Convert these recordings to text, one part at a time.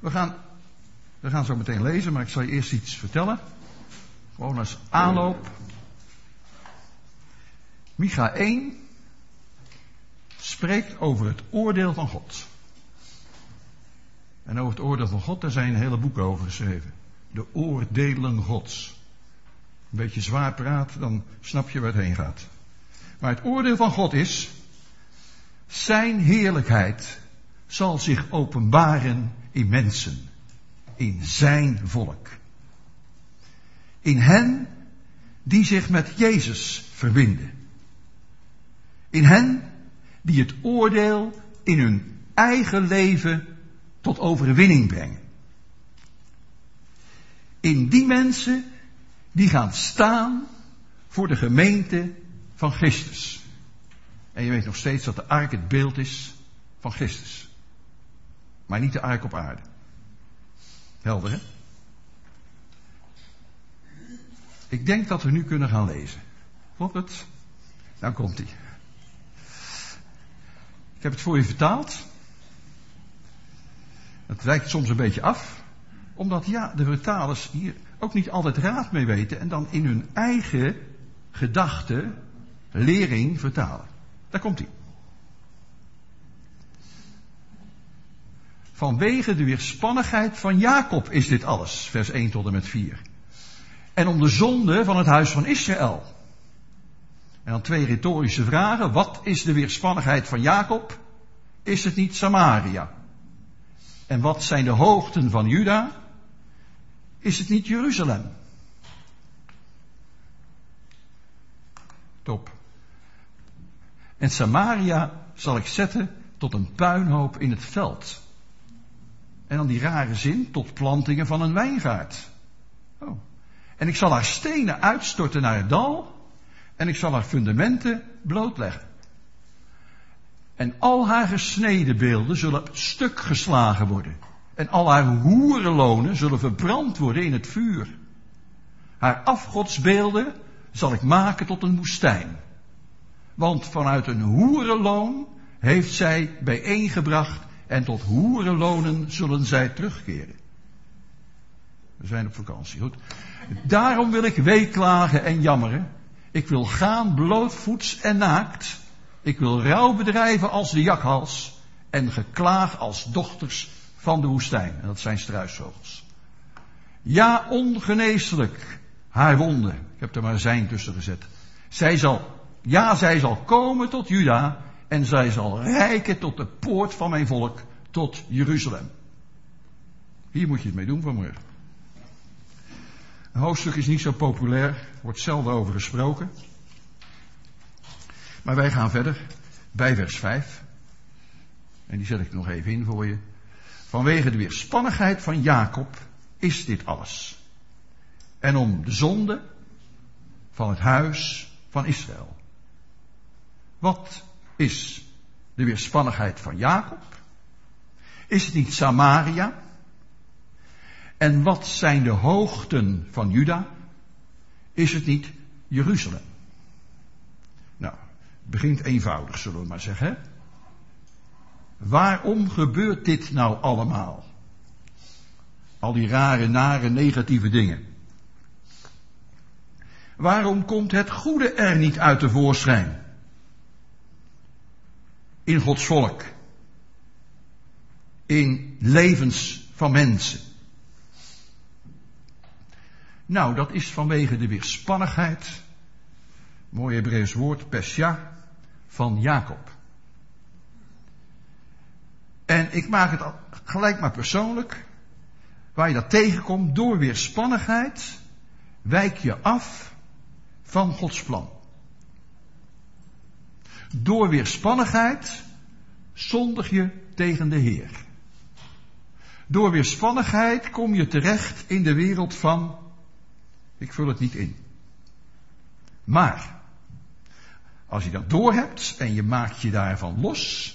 We gaan zo meteen lezen, maar ik zal je eerst iets vertellen. Gewoon als aanloop. Micha 1 spreekt over het oordeel van God. En over het oordeel van God, daar zijn hele boeken over geschreven. De oordelen Gods. Een beetje zwaar praat, dan snap je waar het heen gaat. Maar het oordeel van God is: zijn heerlijkheid zal zich openbaren in mensen, in zijn volk. In hen die zich met Jezus verbinden. In hen die het oordeel in hun eigen leven tot overwinning brengen. In die mensen die gaan staan voor de gemeente van Christus. En je weet nog steeds dat de ark het beeld is van Christus. Maar niet de ark op aarde. Helder, hè? Ik denk dat we nu kunnen gaan lezen. Klopt het? Nou komt ie. Ik heb het voor je vertaald. Het wijkt soms een beetje af. Omdat de vertalers hier ook niet altijd raad mee weten. En dan in hun eigen gedachte, lering vertalen. Daar komt ie. Vanwege de weerspannigheid van Jacob is dit alles. Vers 1 tot en met 4. En om de zonde van het huis van Israël. En dan 2 retorische vragen. Wat is de weerspannigheid van Jacob? Is het niet Samaria? En wat zijn de hoogten van Juda? Is het niet Jeruzalem? Top. En Samaria zal ik zetten tot een puinhoop in het veld. En dan die rare zin, tot plantingen van een wijngaard. Oh. En ik zal haar stenen uitstorten naar het dal. En ik zal haar fundamenten blootleggen. En al haar gesneden beelden zullen stuk geslagen worden. En al haar hoerenlonen zullen verbrand worden in het vuur. Haar afgodsbeelden zal ik maken tot een woestijn. Want vanuit een hoerenloon heeft zij bijeengebracht. En tot hoerenlonen zullen zij terugkeren. We zijn op vakantie, goed. Daarom wil ik weeklagen en jammeren. Ik wil gaan blootvoets en naakt. Ik wil rouw bedrijven als de jakhals. En geklaag als dochters van de woestijn. En dat zijn struisvogels. Ja, ongeneeslijk. Haar wonden. Ik heb er maar zijn tussen gezet. Zij zal komen tot Juda. En zij zal reiken tot de poort van mijn volk. Tot Jeruzalem. Hier moet je het mee doen vanmorgen. Een hoofdstuk is niet zo populair. Wordt zelden over gesproken. Maar wij gaan verder. Bij vers 5. En die zet ik nog even in voor je. Vanwege de weerspannigheid van Jacob is dit alles. En om de zonde van het huis van Israël. Wat is de weerspannigheid van Jacob? Is het niet Samaria? En wat zijn de hoogten van Juda? Is het niet Jeruzalem? Nou, het begint eenvoudig, zullen we maar zeggen. Hè? Waarom gebeurt dit nou allemaal? Al die rare, nare, negatieve dingen. Waarom komt het goede er niet uit tevoorschijn? In Gods volk. In levens van mensen. Nou, dat is vanwege de weerspannigheid, mooi Hebreeuws woord, pesja, van Jacob. En ik maak het gelijk maar persoonlijk. Waar je dat tegenkomt, door weerspannigheid wijk je af van Gods plan. Door weerspannigheid zondig je tegen de Heer. Door weerspannigheid kom je terecht in de wereld van, ik vul het niet in. Maar, als je dat doorhebt en je maakt je daarvan los,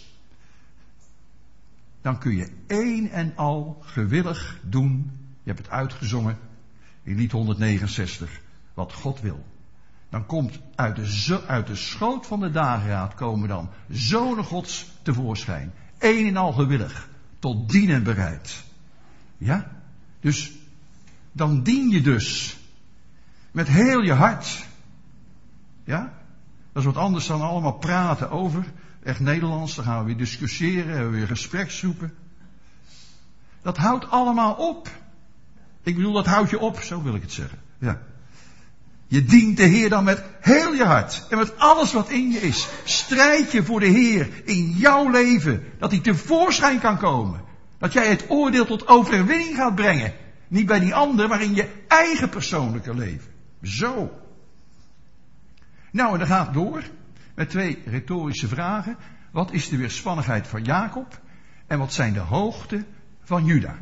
dan kun je één en al gewillig doen, je hebt het uitgezongen in lied 169, wat God wil. Dan komt uit de schoot van de dageraad komen dan zonen Gods tevoorschijn. Één en al gewillig, tot dienen bereid. Ja? Dus dan dien je dus met heel je hart. Ja? Dat is wat anders dan allemaal praten over. Echt Nederlands, dan gaan we weer discussiëren, hebben we weer gespreksgroepen. Dat houdt allemaal op. Ik bedoel, dat houdt je op, zo wil ik het zeggen. Ja. Je dient de Heer dan met heel je hart en met alles wat in je is. Strijd je voor de Heer in jouw leven, dat hij tevoorschijn kan komen. Dat jij het oordeel tot overwinning gaat brengen. Niet bij die ander, maar in je eigen persoonlijke leven. Zo. Nou, en dan gaat het door met 2 retorische vragen. Wat is de weerspannigheid van Jacob? En wat zijn de hoogten van Juda?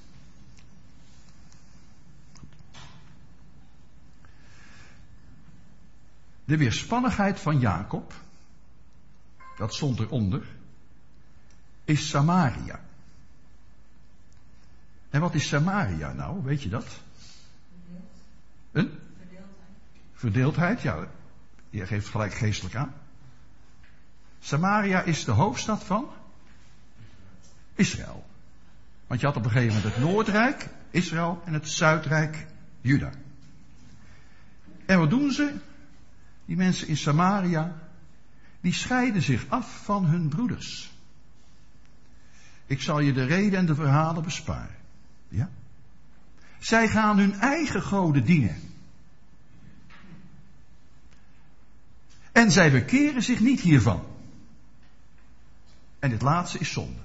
De weerspannigheid van Jacob, dat stond eronder, is Samaria. En wat is Samaria nou, weet je dat? Een? Verdeeldheid, ja. Je geeft gelijk geestelijk aan. Samaria is de hoofdstad van Israël. Want je had op een gegeven moment het Noordrijk, Israël, en het Zuidrijk, Juda. En wat doen ze? Die mensen in Samaria, die scheiden zich af van hun broeders. Ik zal je de reden en de verhalen besparen. Ja? Zij gaan hun eigen goden dienen. En zij bekeren zich niet hiervan. En dit laatste is zonde.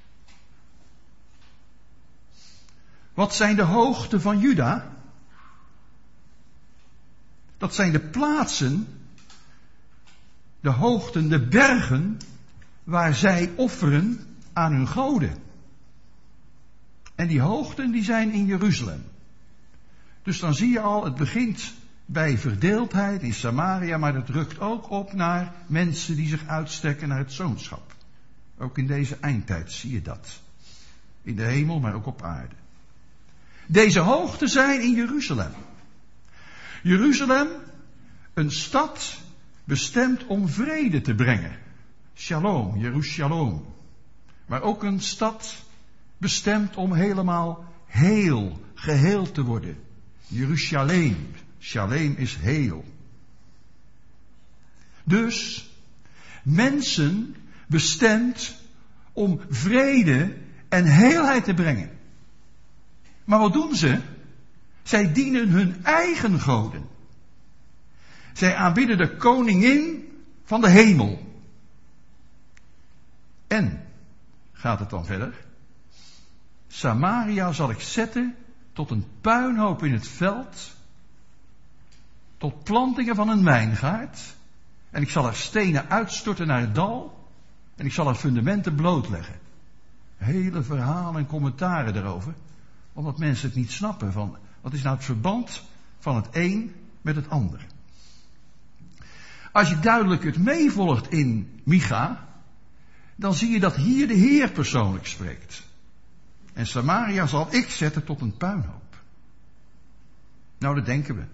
Wat zijn de hoogten van Juda? Dat zijn de plaatsen, de hoogten, de bergen, waar zij offeren aan hun goden. En die hoogten die zijn in Jeruzalem. Dus dan zie je al, het begint bij verdeeldheid in Samaria, maar dat rukt ook op naar mensen die zich uitstrekken naar het zoonschap. Ook in deze eindtijd zie je dat. In de hemel, maar ook op aarde. Deze hoogten zijn in Jeruzalem. Jeruzalem, een stad bestemd om vrede te brengen. Shalom, Jeruzalem. Maar ook een stad bestemd om helemaal heel, geheel te worden. Jeruzalem. Shalem is heel. Dus mensen bestemd om vrede en heelheid te brengen. Maar wat doen ze? Zij dienen hun eigen goden. Zij aanbidden de koningin van de hemel. En, gaat het dan verder? Samaria zal ik zetten tot een puinhoop in het veld, tot plantingen van een wijngaard. En ik zal er stenen uitstorten naar het dal. En ik zal er fundamenten blootleggen. Hele verhalen en commentaren daarover. Omdat mensen het niet snappen van, wat is nou het verband van het een met het ander. Als je duidelijk het meevolgt in Micha, dan zie je dat hier de Heer persoonlijk spreekt. En Samaria zal ik zetten tot een puinhoop. Nou, dat denken we.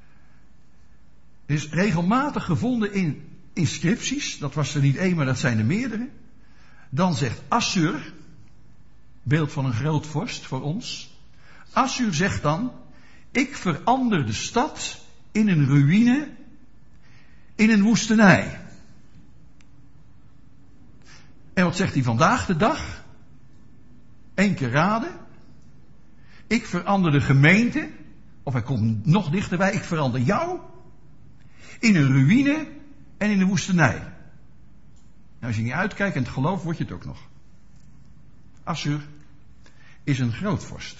Er is regelmatig gevonden in inscripties, dat was er niet één, maar dat zijn er meerdere. Dan zegt Assur, beeld van een groot vorst voor ons. Assur zegt dan, ik verander de stad in een ruïne, in een woestenij. En wat zegt hij vandaag de dag? 1 keer raden. Ik verander de gemeente, of hij komt nog dichterbij, ik verander jou in een ruïne en in een woestenij. Nou, als je niet uitkijkt en het geloof, word je het ook nog. Assur is een grootvorst.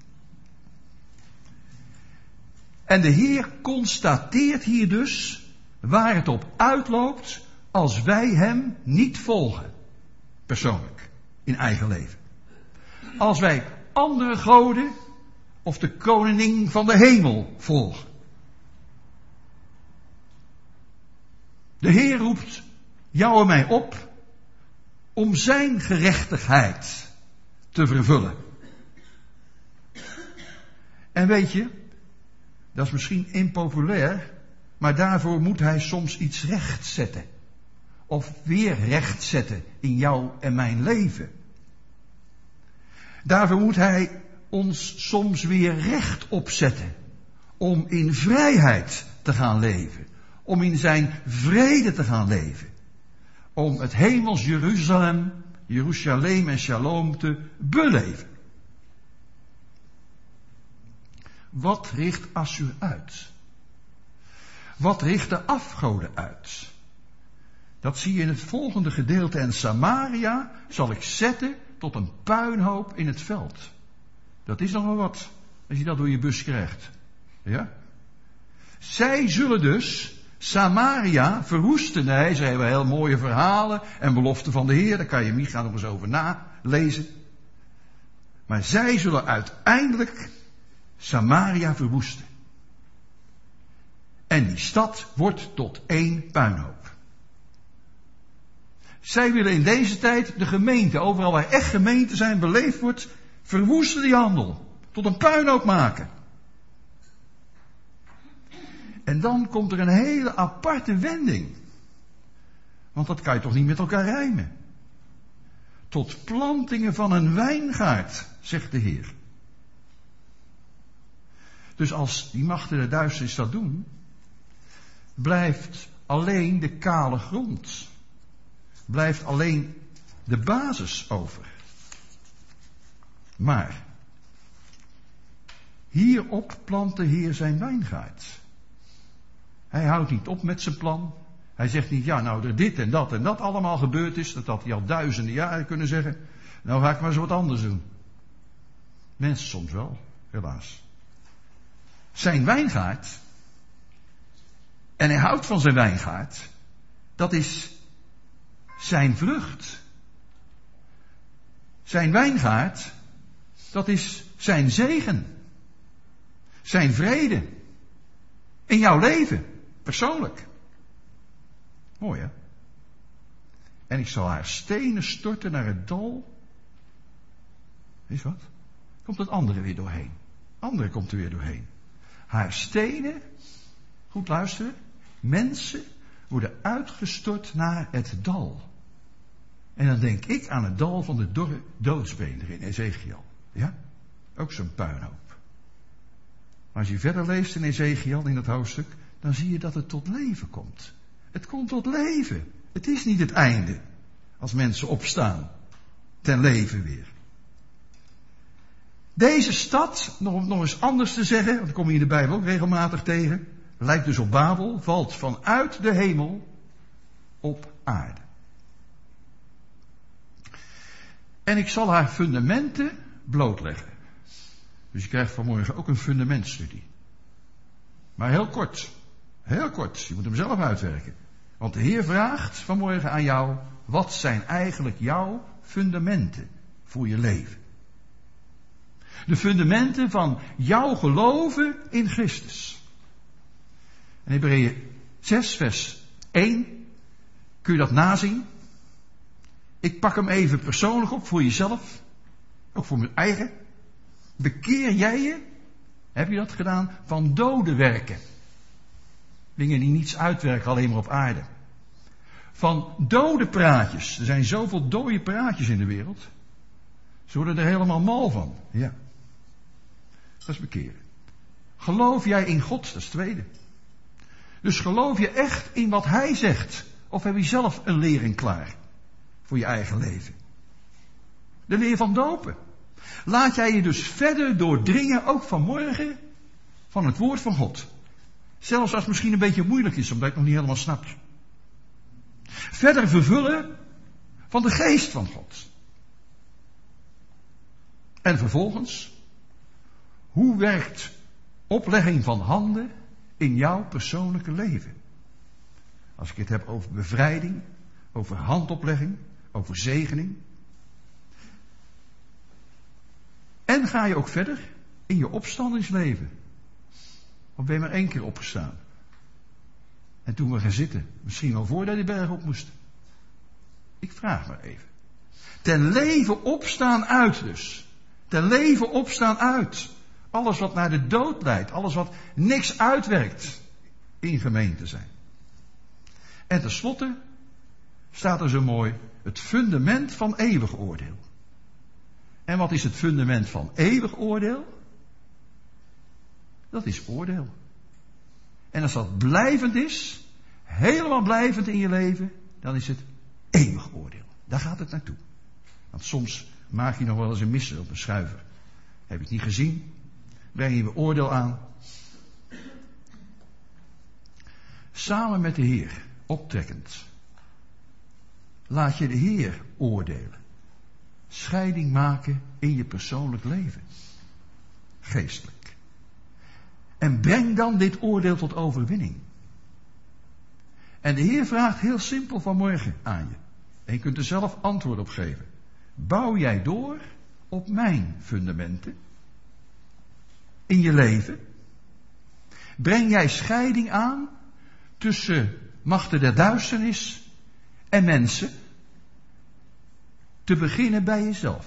En de Heer constateert hier dus waar het op uitloopt als wij hem niet volgen. Persoonlijk, in eigen leven. Als wij andere goden of de koning van de hemel volgen. De Heer roept jou en mij op om zijn gerechtigheid te vervullen. En weet je, dat is misschien impopulair, maar daarvoor moet hij soms iets rechtzetten. Of weer rechtzetten in jou en mijn leven. Daarvoor moet hij ons soms weer rechtop zetten. Om in vrijheid te gaan leven. Om in zijn vrede te gaan leven. Om het hemels Jeruzalem en Shalom te beleven. Wat richt Assur uit? Wat richt de afgoden uit? Dat zie je in het volgende gedeelte. En Samaria zal ik zetten tot een puinhoop in het veld. Dat is nog wel wat, als je dat door je bus krijgt. Ja? Zij zullen dus Samaria verwoesten. Nee, ze hebben heel mooie verhalen en beloften van de Heer. Daar kan je Micha nog eens over nalezen. Maar zij zullen uiteindelijk Samaria verwoesten. En die stad wordt tot één puinhoop. Zij willen in deze tijd de gemeente, overal waar echt gemeente zijn beleefd wordt, verwoesten die handel. Tot een puinhoop maken. En dan komt er een hele aparte wending. Want dat kan je toch niet met elkaar rijmen. Tot plantingen van een wijngaard, zegt de Heer. Dus als die machten der duisternis dat doen, blijft alleen de kale grond. Blijft alleen de basis over. Maar hierop plant de Heer zijn wijngaard. Hij houdt niet op met zijn plan. Hij zegt niet, ja, nou er dit en dat allemaal gebeurd is. Dat had hij al duizenden jaren kunnen zeggen. Nou ga ik maar eens wat anders doen. Mensen soms wel, helaas. Zijn wijngaard, en hij houdt van zijn wijngaard, dat is zijn vrucht. Zijn wijngaard, dat is zijn zegen. Zijn vrede. In jouw leven, persoonlijk. Mooi hè? En ik zal haar stenen storten naar het dal. Weet je wat? Komt het andere weer doorheen. Andere komt er weer doorheen. Haar stenen, goed luisteren, mensen worden uitgestort naar het dal. En dan denk ik aan het dal van de dorre doodsbeender in Ezekiel. Ja? Ook zo'n puinhoop. Maar als je verder leest in Ezekiel, in dat hoofdstuk, dan zie je dat het tot leven komt. Het komt tot leven. Het is niet het einde. Als mensen opstaan. Ten leven weer. Deze stad, nog eens anders te zeggen, want dat kom je in de Bijbel ook regelmatig tegen, lijkt dus op Babel, valt vanuit de hemel op aarde. En ik zal haar fundamenten blootleggen. Dus je krijgt vanmorgen ook een fundamentstudie. Maar heel kort. Heel kort. Je moet hem zelf uitwerken. Want de Heer vraagt vanmorgen aan jou, wat zijn eigenlijk jouw fundamenten voor je leven? De fundamenten van jouw geloven in Christus. En Hebreeën 6 vers 1. Kun je dat nazien? Ik pak hem even persoonlijk op voor jezelf. Ook voor mijn eigen. Bekeer jij je, heb je dat gedaan, van dode werken. Dingen die niets uitwerken, alleen maar op aarde. Van dode praatjes. Er zijn zoveel dode praatjes in de wereld. Ze worden er helemaal mal van. Ja. Dat is bekeren. Geloof jij in God? Dat is het tweede. Dus geloof je echt in wat Hij zegt? Of heb je zelf een lering klaar? Voor je eigen leven. De leer van dopen. Laat jij je dus verder doordringen, ook vanmorgen, van het woord van God. Zelfs als het misschien een beetje moeilijk is, omdat je het nog niet helemaal snapt. Verder vervullen van de geest van God. En vervolgens, hoe werkt oplegging van handen in jouw persoonlijke leven? Als ik het heb over bevrijding, over handoplegging, over zegening. En ga je ook verder in je opstandingsleven? Of ben je maar 1 keer opgestaan? En toen we gaan zitten, misschien wel voordat die berg op moesten. Ik vraag maar even. Ten leven opstaan uit dus. Ten leven opstaan uit. Alles wat naar de dood leidt. Alles wat niks uitwerkt in gemeente zijn. En tenslotte staat er zo mooi het fundament van eeuwig oordeel. En wat is het fundament van eeuwig oordeel? Dat is oordeel. En als dat blijvend is, helemaal blijvend in je leven, dan is het eeuwig oordeel. Daar gaat het naartoe. Want soms maak je nog wel eens een misser op een schuiver. Heb je het niet gezien? Breng je weer oordeel aan. Samen met de Heer, optrekkend. Laat je de Heer oordelen. Scheiding maken in je persoonlijk leven. Geestelijk. En breng dan dit oordeel tot overwinning. En de Heer vraagt heel simpel vanmorgen aan je. En je kunt er zelf antwoord op geven. Bouw jij door op mijn fundamenten? In je leven? Breng jij scheiding aan tussen machten der duisternis en mensen? Te beginnen bij jezelf.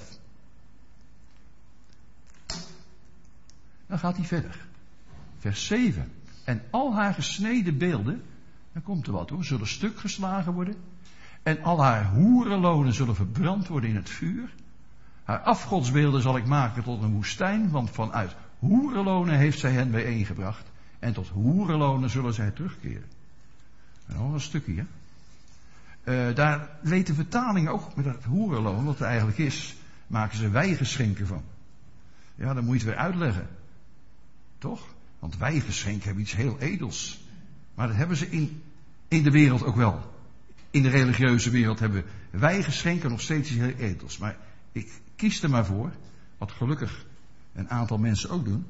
Dan gaat hij verder. Vers 7. En al haar gesneden beelden, dan komt er wat hoor, zullen stuk geslagen worden. En al haar hoerenlonen zullen verbrand worden in het vuur. Haar afgodsbeelden zal ik maken tot een woestijn, want vanuit hoerenlonen heeft zij hen bijeengebracht. En tot hoerenlonen zullen zij terugkeren. En nog een stukje, hè. Daar weet de vertaling ook met dat hoerenloon, wat het eigenlijk is, maken ze wijgeschenken van. Ja, dan moet je het weer uitleggen. Toch? Want wijgeschenken hebben iets heel edels. Maar dat hebben ze in de wereld ook wel. In de religieuze wereld hebben wijgeschenken nog steeds iets heel edels. Maar ik kies er maar voor, wat gelukkig een aantal mensen ook doen,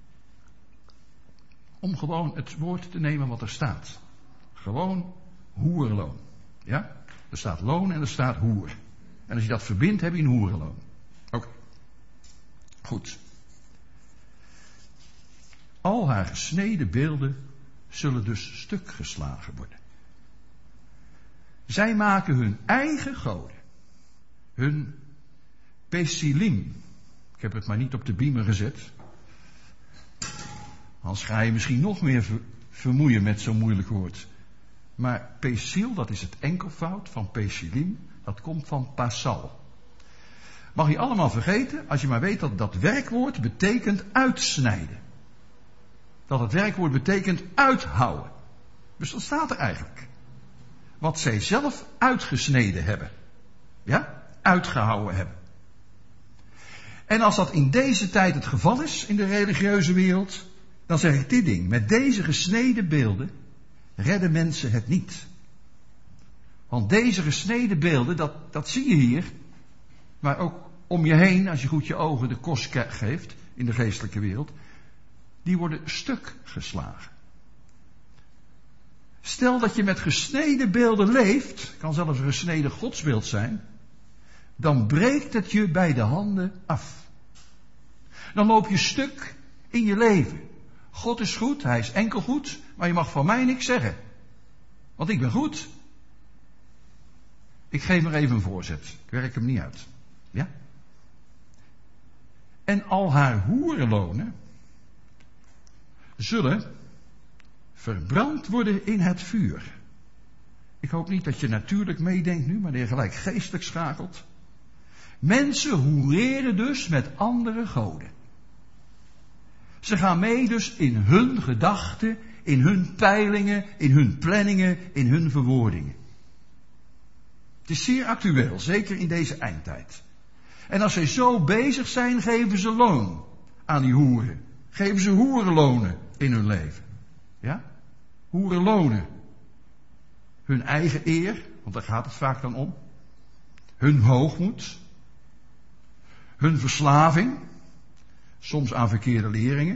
om gewoon het woord te nemen wat er staat. Gewoon hoerenloon. Ja? Er staat loon en er staat hoer. En als je dat verbindt, heb je een hoerenloon. Oké. Goed. Al haar gesneden beelden zullen dus stuk geslagen worden. Zij maken hun eigen goden. Hun pesilim. Ik heb het maar niet op de beamer gezet. Anders ga je misschien nog meer vermoeien met zo'n moeilijk woord. Maar pesil, dat is het enkelvoud van pesilim. Dat komt van pasal. Mag je allemaal vergeten, als je maar weet dat dat werkwoord betekent uitsnijden. Dat het werkwoord betekent uithouden. Dus dat staat er eigenlijk. Wat zij zelf uitgesneden hebben. Ja? Uitgehouden hebben. En als dat in deze tijd het geval is, in de religieuze wereld, dan zeg ik dit ding. Met deze gesneden beelden redden mensen het niet. Want deze gesneden beelden, dat zie je hier, maar ook om je heen, als je goed je ogen de kost geeft in de geestelijke wereld, die worden stuk geslagen. Stel dat je met gesneden beelden leeft, kan zelfs een gesneden godsbeeld zijn, dan breekt het je bij de handen af. Dan loop je stuk in je leven. God is goed, hij is enkel goed, maar je mag van mij niks zeggen. Want ik ben goed. Ik geef maar even een voorzet. Ik werk hem niet uit. Ja? En al haar hoerenlonen zullen verbrand worden in het vuur. Ik hoop niet dat je natuurlijk meedenkt nu, maar dat je gelijk geestelijk schakelt. Mensen hoereren dus met andere goden. Ze gaan mee dus in hun gedachten, in hun peilingen, in hun planningen, in hun verwoordingen. Het is zeer actueel, zeker in deze eindtijd. En als zij zo bezig zijn, geven ze loon aan die hoeren. Geven ze hoerenlonen in hun leven. Ja? Hoerenlonen. Hun eigen eer, want daar gaat het vaak dan om. Hun hoogmoed. Hun verslaving. Soms aan verkeerde leringen.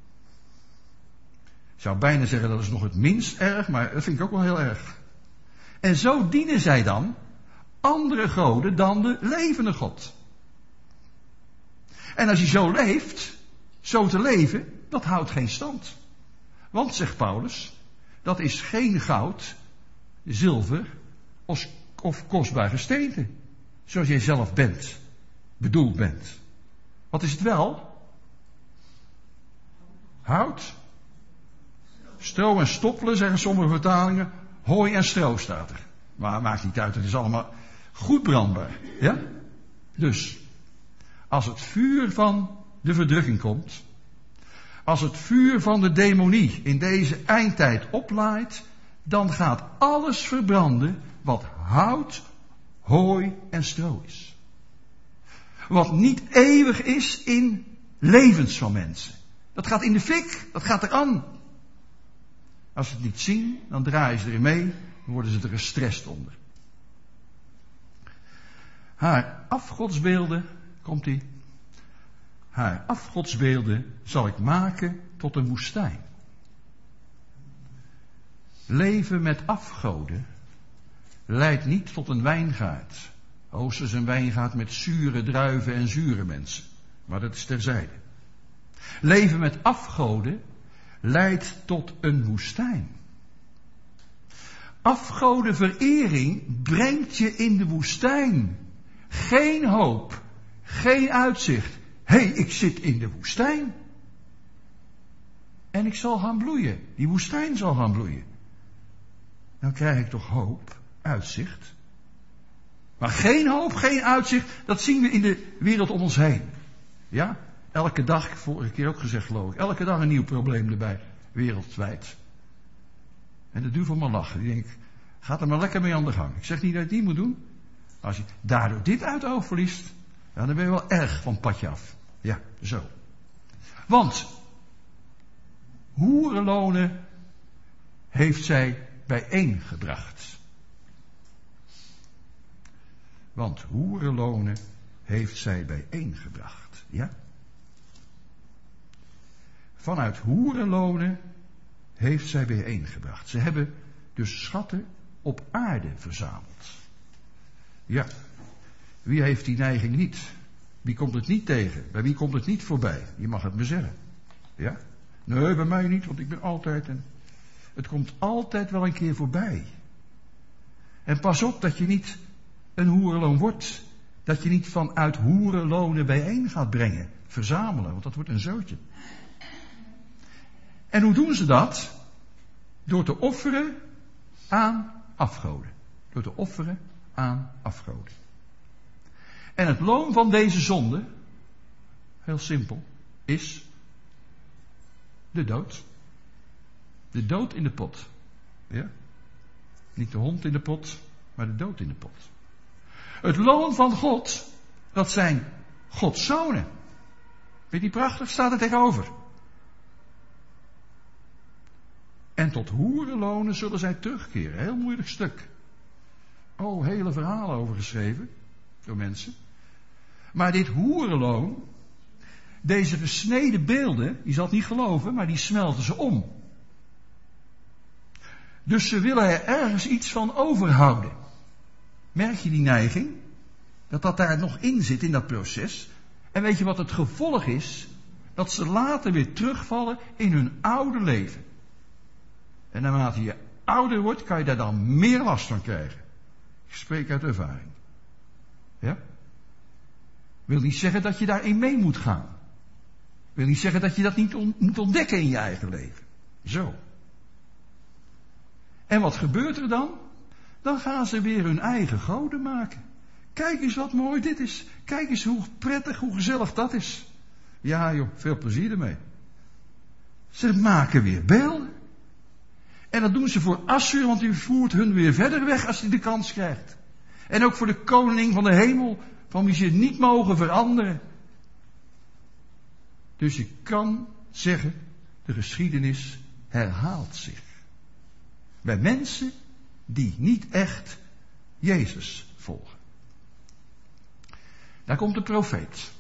Ik zou bijna zeggen dat is nog het minst erg, maar dat vind ik ook wel heel erg. En zo dienen zij dan andere goden dan de levende God. En als je zo leeft, zo te leven, dat houdt geen stand. Want, zegt Paulus, dat is geen goud, zilver of kostbaar gesteente. Zoals jij zelf bent, bedoeld bent. Wat is het wel? Hout. Stro en stoppelen, zeggen sommige vertalingen. Hooi en stro staat er. Maar maakt niet uit, het is allemaal goed brandbaar. Ja? Dus, Als het vuur van de verdrukking komt, als het vuur van de demonie in deze eindtijd oplaait, dan gaat alles verbranden wat hout, hooi en stro is. Wat niet eeuwig is in levens van mensen. Dat gaat in de fik, dat gaat eraan. Als ze het niet zien, dan draaien ze erin mee, dan worden ze er gestrest onder. Haar afgodsbeelden, komt-ie. Haar afgodsbeelden zal ik maken tot een woestijn. Leven met afgoden leidt niet tot een wijngaard. Hoogstens een wijngaard met zure druiven en zure mensen. Maar dat is terzijde. Leven met afgoden leidt tot een woestijn. Afgodenverering brengt je in de woestijn. Geen hoop, geen uitzicht. Hé, ik zit in de woestijn. En ik zal gaan bloeien. Die woestijn zal gaan bloeien. Dan krijg ik toch hoop, uitzicht. Maar geen hoop, geen uitzicht, dat zien we in de wereld om ons heen. Ja? Elke dag, vorige keer ook gezegd geloof ik, elke dag een nieuw probleem erbij, wereldwijd. En de duivel maar lachen, die denkt, gaat er maar lekker mee aan de gang. Ik zeg niet dat je het niet moet doen. Als je daardoor dit uit het oog verliest, ja, dan ben je wel erg van het padje af. Ja, zo. Want hoerenlonen heeft zij bijeengebracht. Want hoerenlonen heeft zij bijeengebracht. Ja? Vanuit hoerenlonen heeft zij bijeengebracht. Ze hebben dus schatten op aarde verzameld. Ja, wie heeft die neiging niet? Wie komt het niet tegen? Bij wie komt het niet voorbij? Je mag het me zeggen. Ja? Nee, bij mij niet, want ik ben altijd Het komt altijd wel een keer voorbij. En pas op dat je niet een hoerenloon wordt. Dat je niet vanuit hoerenlonen bijeen gaat brengen. Verzamelen, want dat wordt een zootje. En hoe doen ze dat? Door te offeren aan afgoden. Door te offeren aan afgoden. En het loon van deze zonde, heel simpel, is de dood. De dood in de pot. Ja? Niet de hond in de pot, maar de dood in de pot. Het loon van God, dat zijn Gods zonen. Weet je, prachtig, staat er tegenover. En tot hoerenlonen zullen zij terugkeren. Heel moeilijk stuk. Oh, hele verhalen over geschreven. Door mensen. Maar dit hoerenloon, deze gesneden beelden, je zal het niet geloven, maar die smelten ze om. Dus ze willen er ergens iets van overhouden. Merk je die neiging? Dat daar nog in zit in dat proces. En weet je wat het gevolg is? Dat ze later weer terugvallen in hun oude leven. En naarmate je ouder wordt, kan je daar dan meer last van krijgen. Ik spreek uit ervaring. Ja? Wil niet zeggen dat je daarin mee moet gaan. Wil niet zeggen dat je dat niet moet ontdekken in je eigen leven. Zo. En wat gebeurt er dan? Dan gaan ze weer hun eigen goden maken. Kijk eens wat mooi dit is. Kijk eens hoe prettig, hoe gezellig dat is. Ja joh, veel plezier ermee. Ze maken weer beelden. En dat doen ze voor Assur, want die voert hun weer verder weg als hij de kans krijgt. En ook voor de koning van de hemel, van wie ze het niet mogen veranderen. Dus je kan zeggen, de geschiedenis herhaalt zich. Bij mensen die niet echt Jezus volgen. Daar komt de profeet.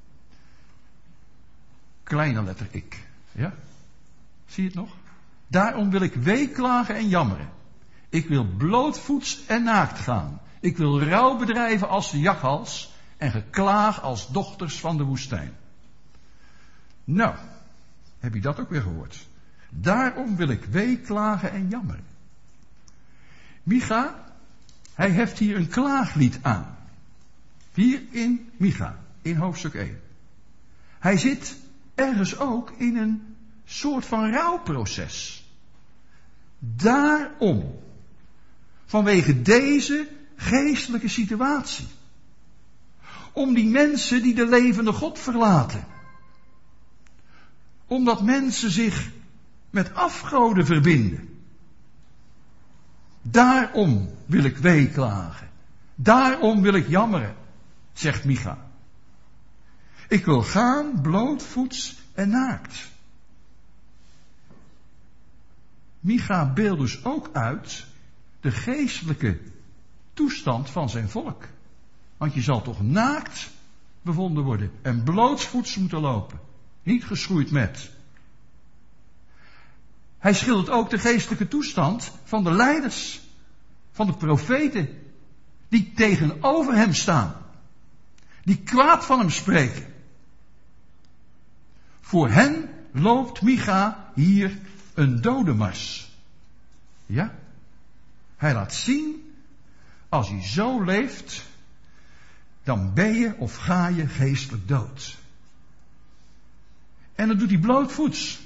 Kleine letter ik. Ja? Zie je het nog? Daarom wil ik weeklagen en jammeren. Ik wil blootvoets en naakt gaan. Ik wil rouw bedrijven als de jakhals en geklaag als dochters van de woestijn. Nou, heb je dat ook weer gehoord? Daarom wil ik weeklagen en jammeren. Micha, hij heft hier een klaaglied aan. Hier in Micha, in hoofdstuk 1. Hij zit ergens ook in een soort van rouwproces. Daarom. Vanwege deze geestelijke situatie. om die mensen die de levende God verlaten. Omdat mensen zich met afgoden verbinden. Daarom wil ik weeklagen. Daarom wil ik jammeren, zegt Micha. Ik wil gaan blootvoets en naakt. Micha beeldt dus ook uit de geestelijke toestand van zijn volk. Want je zal toch naakt bevonden worden en blootsvoets moeten lopen. Niet geschoeid met. Hij schildert ook de geestelijke toestand van de leiders, van de profeten, die tegenover hem staan. Die kwaad van hem spreken. Voor hen loopt Micha hier een dodenmars. Ja? Hij laat zien, als je zo leeft, dan ben je of ga je geestelijk dood. En dat doet hij blootvoets.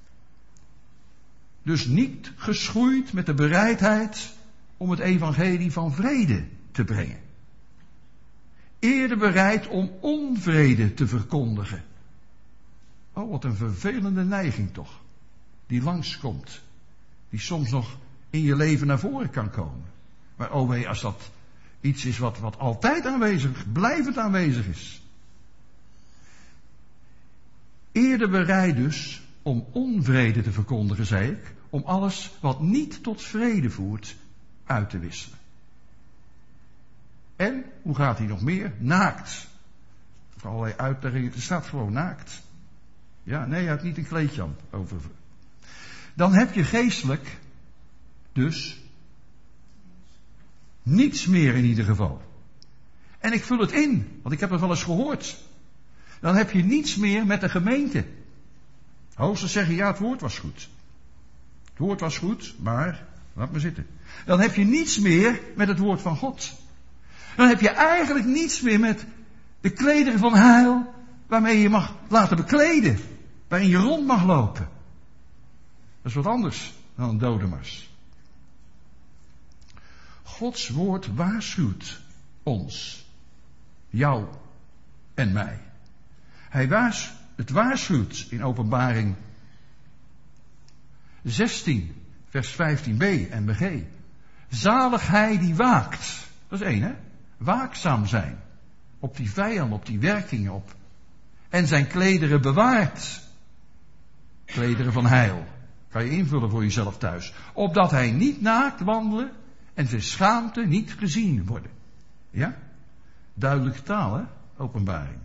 Dus niet geschoeid met de bereidheid om het evangelie van vrede te brengen. Eerder bereid om onvrede te verkondigen. Oh, wat een vervelende neiging toch. Die langskomt. Die soms nog in je leven naar voren kan komen. Maar oh wee, als dat iets is wat altijd aanwezig, blijvend aanwezig is. Eerder bereid dus om onvrede te verkondigen, zei ik, om alles wat niet tot vrede voert uit te wisselen. En, hoe gaat hij nog meer? Naakt. Voor allerlei uitleggingen, er staat gewoon naakt. Ja, nee, hij heeft niet een kleedje aan over. Dan heb je geestelijk dus niets meer in ieder geval. En ik vul het in, want ik heb het wel eens gehoord. Dan heb je niets meer met de gemeente. Hoogstens zeggen, ja, het woord was goed. Het woord was goed, maar laat maar zitten. Dan heb je niets meer met het woord van God. Dan heb je eigenlijk niets meer met de klederen van heil, waarmee je mag laten bekleden. Waarin je rond mag lopen. Dat is wat anders dan een dodenmars. Gods woord waarschuwt ons. Jou en mij. Het waarschuwt in Openbaring 16, vers 15b en bg. Zalig hij die waakt. Dat is één, hè? Waakzaam zijn. Op die vijand, op die werkingen op. En zijn klederen bewaart. Klederen van heil. Kan je invullen voor jezelf thuis. Opdat hij niet naakt wandelen en zijn schaamte niet gezien worden. Ja? Duidelijke taal, hè? Openbaring.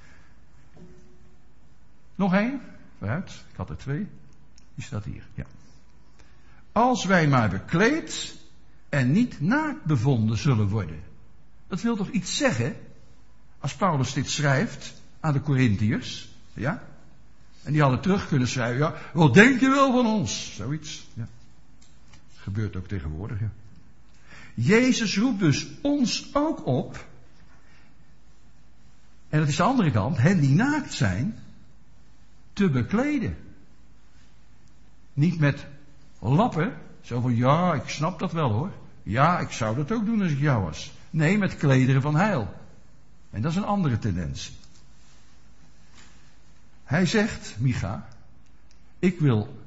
Nog één. Vooruit. Ik had er twee. Die staat hier. Ja. Als wij maar bekleed en niet naakt bevonden zullen worden. Dat wil toch iets zeggen? Als Paulus dit schrijft aan de Korintiërs. Ja? En die hadden terug kunnen schrijven. Ja, wat denk je wel van ons? Zoiets. Ja. Gebeurt ook tegenwoordig. Ja. Jezus roept dus ons ook op. En dat is de andere kant. Hen die naakt zijn. Te bekleden. Niet met lappen. Zo van ja, ik snap dat wel hoor. Ja, ik zou dat ook doen als ik jou was. Nee, met klederen van heil. En dat is een andere tendens. Hij zegt, Micha, ik wil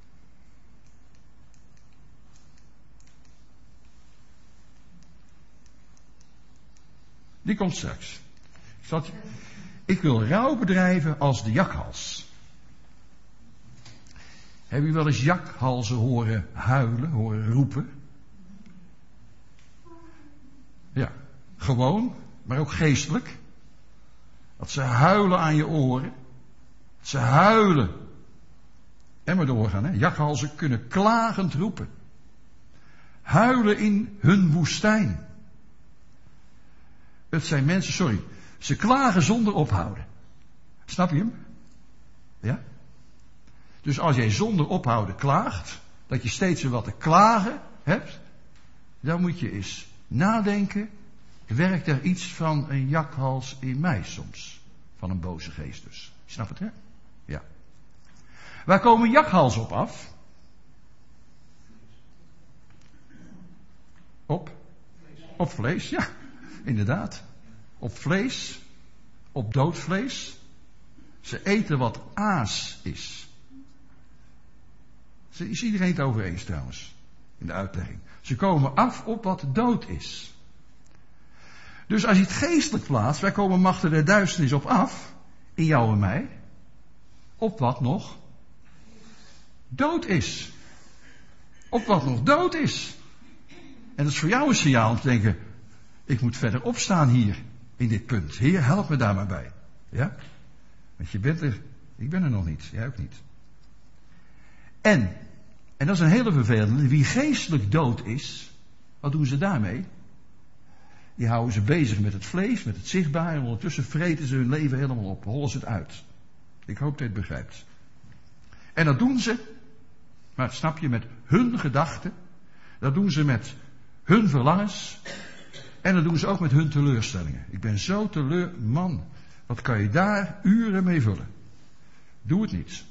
die komt straks. Ik wil rouw bedrijven als de jakhals. Heb je wel eens jakhalzen horen huilen, horen roepen? Ja, gewoon, maar ook geestelijk. Dat ze huilen aan je oren. Ze huilen. En maar doorgaan, hè. Jakhalzen kunnen klagend roepen. Huilen in hun woestijn. Het zijn mensen, ze klagen zonder ophouden. Snap je hem? Ja? Dus als jij zonder ophouden klaagt, dat je steeds weer wat te klagen hebt, dan moet je eens nadenken, werkt er iets van een jakhals in mij soms? Van een boze geest dus. Snap het, hè? Ja. Waar komen jakhalzen op af? Op vlees, ja. Inderdaad. Op vlees. op dood vlees. Ze eten wat aas is. Is iedereen het over eens trouwens, in de uitlegging. Ze komen af op wat dood is. Dus als je het geestelijk plaatst, wij komen machten der duisternis op af, in jou en mij, op wat nog dood is. Op wat nog dood is. En dat is voor jou een signaal om te denken, ik moet verder opstaan hier, in dit punt. Heer, help me daar maar bij. Ja? Want je bent er, ik ben er nog niet, jij ook niet. En dat is een hele vervelende, wie geestelijk dood is, wat doen ze daarmee? Die houden ze bezig met het vlees, met het zichtbare, en ondertussen vreten ze hun leven helemaal op, hollen ze het uit. Ik hoop dat je het begrijpt. En dat doen ze, maar snap je, met hun gedachten, dat doen ze met hun verlangens, en dat doen ze ook met hun teleurstellingen. Ik ben zo man, wat kan je daar uren mee vullen? Doe het niet.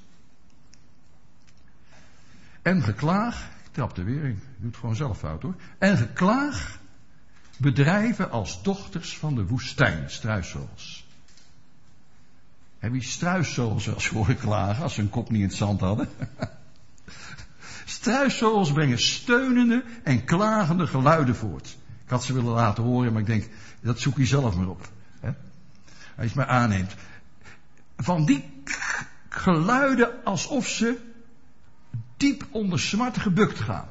En geklaag, ik trap er weer in, ik doe het gewoon zelf fout hoor. En geklaag bedrijven als dochters van de woestijn, struisvogels. Heb je struisvogels wel eens horen klagen als ze hun kop niet in het zand hadden? Struisvogels brengen steunende en klagende geluiden voort. Ik had ze willen laten horen, maar ik denk, dat zoek je zelf maar op. Hè? Als je het maar aanneemt. Van die geluiden alsof ze diep onder smart gebukt gaan.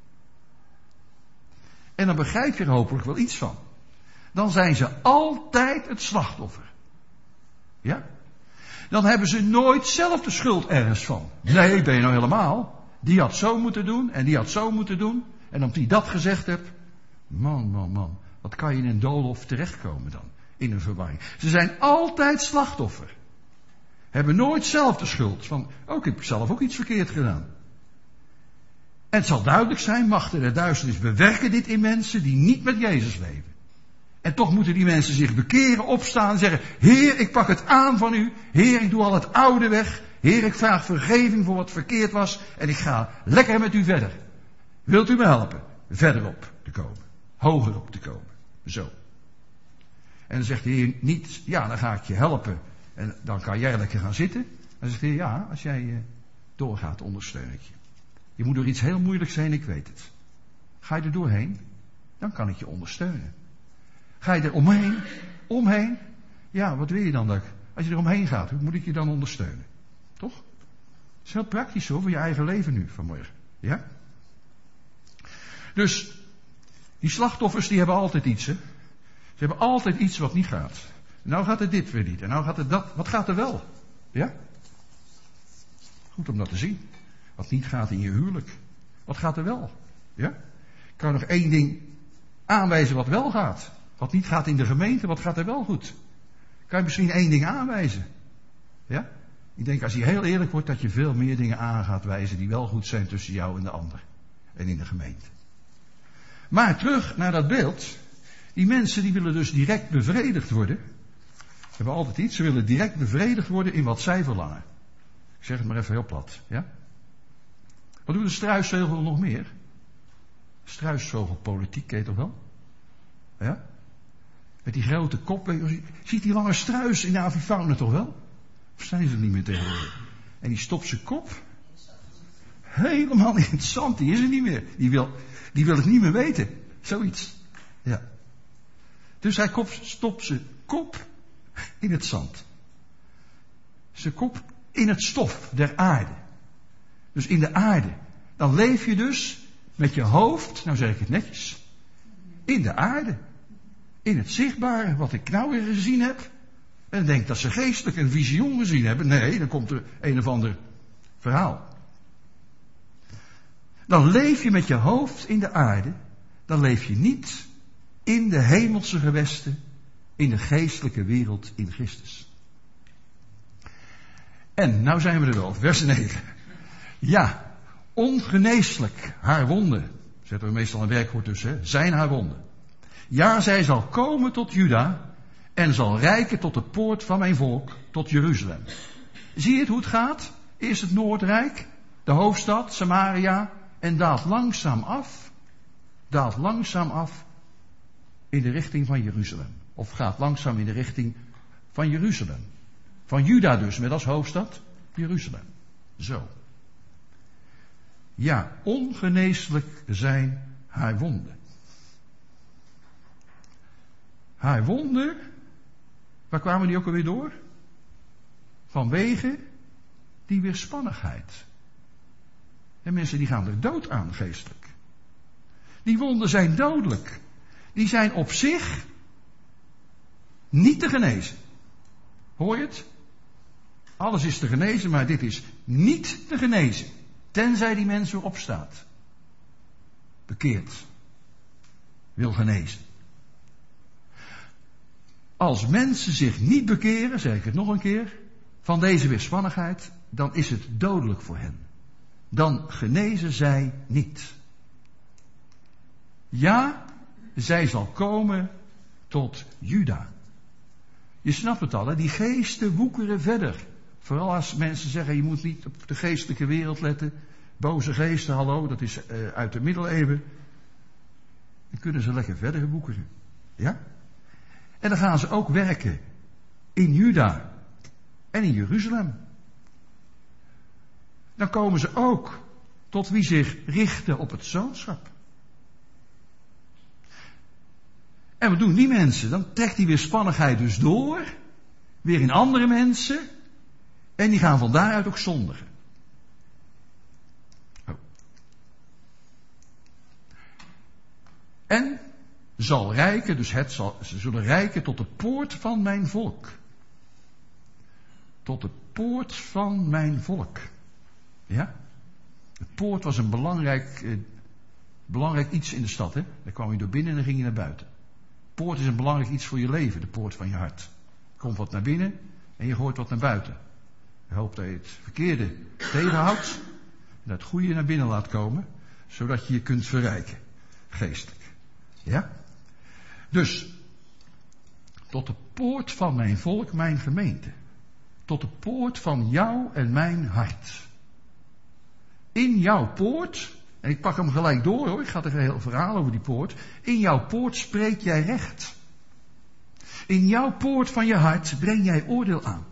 En dan begrijp je er hopelijk wel iets van. Dan zijn ze altijd het slachtoffer. Ja? Dan hebben ze nooit zelf de schuld ergens van. Nee, ben je nou helemaal? Die had zo moeten doen en die had zo moeten doen. En omdat die dat gezegd hebt. Man. Wat kan je in een doolhof terechtkomen dan? In een verwarring. Ze zijn altijd slachtoffer. Hebben nooit zelf de schuld van, ik heb zelf ook iets verkeerd gedaan. En het zal duidelijk zijn, machten der duisternis bewerken dit in mensen die niet met Jezus leven. En toch moeten die mensen zich bekeren, opstaan en zeggen, Heer, ik pak het aan van u. Heer, ik doe al het oude weg. Heer, ik vraag vergeving voor wat verkeerd was. En ik ga lekker met u verder. Wilt u me helpen verderop te komen? Hoger op te komen. Zo. En dan zegt de Heer niet, ja, dan ga ik je helpen. En dan kan jij lekker gaan zitten. En dan zegt de Heer, ja, als jij doorgaat, ondersteun ik je. Je moet door iets heel moeilijks heen, ik weet het. Ga je er doorheen, dan kan ik je ondersteunen. Ga je er omheen, ja, wat wil je dan? Als je er omheen gaat, hoe moet ik je dan ondersteunen? Toch? Dat is heel praktisch zo, voor je eigen leven nu, vanmorgen. Ja? Dus, die slachtoffers, die hebben altijd iets, hè. Ze hebben altijd iets wat niet gaat. Nou gaat het dit weer niet, en nou gaat het dat. Wat gaat er wel? Ja? Goed om dat te zien. Wat niet gaat in je huwelijk. Wat gaat er wel? Ja? Ik kan nog één ding aanwijzen wat wel gaat. Wat niet gaat in de gemeente, wat gaat er wel goed? Kan je misschien één ding aanwijzen? Ja? Ik denk als je heel eerlijk wordt dat je veel meer dingen aan gaat wijzen die wel goed zijn tussen jou en de ander. En in de gemeente. Maar terug naar dat beeld. Die mensen die willen dus direct bevredigd worden. Ze hebben altijd iets, ze willen direct bevredigd worden in wat zij verlangen. Ik zeg het maar even heel plat. Ja? Wat doet de struisvogel nog meer? Struisvogelpolitiek, ken je toch wel? Ja? Met die grote kop. Ziet die lange struis in de avifauna toch wel? Of zijn ze er niet meer tegenwoordig? En die stopt zijn kop helemaal in het zand. Die is er niet meer. Die wil het niet meer weten. Zoiets. Ja. Dus hij stopt zijn kop in het zand. Zijn kop in het stof der aarde. Dus in de aarde. Dan leef je dus met je hoofd, nou zeg ik het netjes, in de aarde. In het zichtbare, wat ik nou weer gezien heb. En denk dat ze geestelijk een visioen gezien hebben. Nee, dan komt er een of ander verhaal. Dan leef je met je hoofd in de aarde. Dan leef je niet in de hemelse gewesten, in de geestelijke wereld in Christus. En, nou zijn we er wel, vers 9. Ja, ongeneeslijk haar wonden. Zetten we meestal een werkwoord tussen, hè? Zijn haar wonden. Ja, zij zal komen tot Juda en zal reiken tot de poort van mijn volk, tot Jeruzalem. Zie je het hoe het gaat? Eerst het Noordrijk, de hoofdstad, Samaria, en daalt langzaam af in de richting van Jeruzalem. Of gaat langzaam in de richting van Jeruzalem. Van Juda dus, met als hoofdstad Jeruzalem. Zo. Ja, ongeneeslijk zijn haar wonden. Haar wonden, waar kwamen die ook alweer door? Vanwege die weerspannigheid. En mensen die gaan er dood aan geestelijk. Die wonden zijn dodelijk. Die zijn op zich niet te genezen. Hoor je het? Alles is te genezen, maar dit is niet te genezen. Tenzij die mens weer opstaat. Bekeert. Wil genezen. Als mensen zich niet bekeren, zeg ik het nog een keer, van deze weerspannigheid, dan is het dodelijk voor hen. Dan genezen zij niet. Ja, zij zal komen tot Juda. Je snapt het al, hè? Die geesten woekeren verder. Vooral als mensen zeggen, je moet niet op de geestelijke wereld letten. Boze geesten, hallo, dat is uit de middeleeuwen. Dan kunnen ze lekker verder woekeren. Ja? En dan gaan ze ook werken in Juda en in Jeruzalem. Dan komen ze ook tot wie zich richten op het zoonschap. En wat doen die mensen? Dan trekt die weerspannigheid dus door, weer in andere mensen, en die gaan van daaruit ook zondigen. Oh. En zal rijken, dus ze zullen rijken tot de poort van mijn volk. Tot de poort van mijn volk. Ja? De poort was een belangrijk iets in de stad. Hè? Daar kwam je door binnen en dan ging je naar buiten. Poort is een belangrijk iets voor je leven, de poort van je hart. Er komt wat naar binnen en je gooit wat naar buiten. Je hoopt dat je het verkeerde tegenhoudt en dat het goede naar binnen laat komen, zodat je je kunt verrijken, geestelijk. Ja? Dus, tot de poort van mijn volk, mijn gemeente. Tot de poort van jou en mijn hart. In jouw poort, en ik pak hem gelijk door hoor, ik ga er een heel verhaal over die poort. In jouw poort spreek jij recht. In jouw poort van je hart breng jij oordeel aan.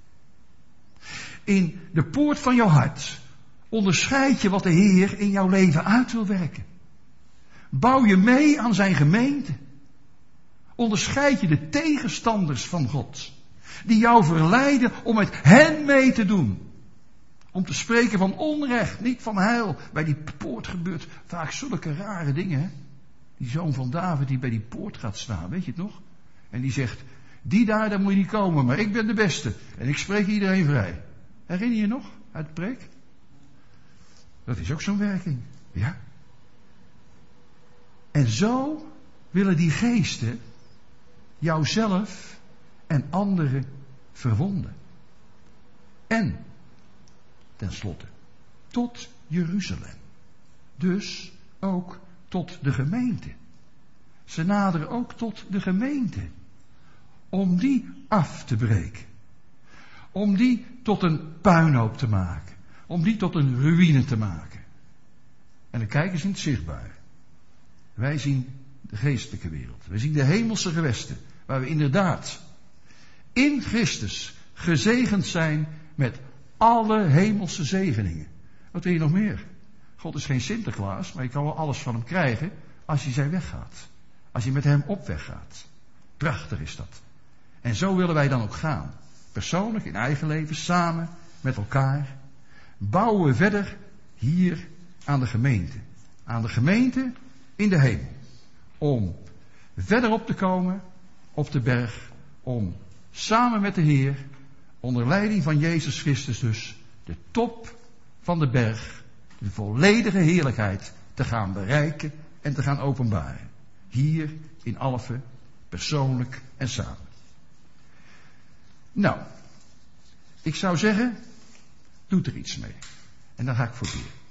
In de poort van jouw hart onderscheid je wat de Heer in jouw leven uit wil werken. Bouw je mee aan zijn gemeente. Onderscheid je de tegenstanders van God. Die jou verleiden om met hen mee te doen. Om te spreken van onrecht, niet van heil. Bij die poort gebeurt vaak zulke rare dingen. Hè? Die zoon van David die bij die poort gaat staan, weet je het nog? En die zegt, die daar moet je niet komen, maar ik ben de beste. En ik spreek iedereen vrij. Herinner je je nog uit de preek? Dat is ook zo'n werking. Ja. En zo willen die geesten jouzelf en anderen verwonden. En, tenslotte, tot Jeruzalem. Dus ook tot de gemeente. Ze naderen ook tot de gemeente. Om die af te breken. Om die tot een puinhoop te maken. Om die tot een ruïne te maken. En dan kijken ze in het zichtbare. Wij zien de geestelijke wereld. Wij zien de hemelse gewesten. Waar we inderdaad in Christus gezegend zijn met alle hemelse zegeningen. Wat wil je nog meer? God is geen Sinterklaas, maar je kan wel alles van hem krijgen als je zijn weggaat. Als je met hem op weg gaat. Prachtig is dat. En zo willen wij dan ook gaan. Persoonlijk, in eigen leven, samen, met elkaar. Bouwen we verder hier aan de gemeente. Aan de gemeente in de hemel. Om verder op te komen op de berg. Om samen met de Heer, onder leiding van Jezus Christus dus, de top van de berg, de volledige heerlijkheid te gaan bereiken en te gaan openbaren. Hier in Alphen, persoonlijk en samen. Nou, ik zou zeggen, doe er iets mee. En dan ga ik voor bidden.